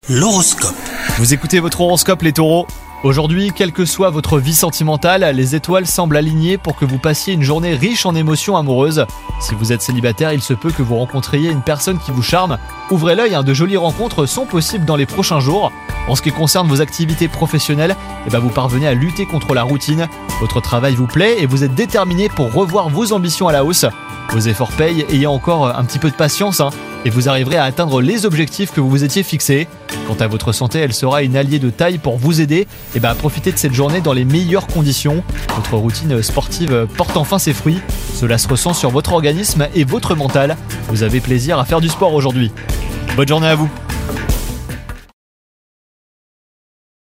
L'horoscope. Vous écoutez votre horoscope les taureaux. Aujourd'hui, quelle que soit votre vie sentimentale, les étoiles semblent alignées pour que vous passiez une journée riche en émotions amoureuses. Si vous êtes célibataire, il se peut que vous rencontriez une personne qui vous charme. Ouvrez l'œil, de jolies rencontres sont possibles dans les prochains jours. En ce qui concerne vos activités professionnelles, vous parvenez à lutter contre la routine. Votre travail vous plaît et vous êtes déterminé pour revoir vos ambitions à la hausse. Vos efforts payent, ayez encore un petit peu de patience et vous arriverez à atteindre les objectifs que vous vous étiez fixés. Quant à votre santé, elle sera une alliée de taille pour vous aider à profiter de cette journée dans les meilleures conditions. Votre routine sportive porte enfin ses fruits. Cela se ressent sur votre organisme et votre mental. Vous avez plaisir à faire du sport aujourd'hui. Bonne journée à vous.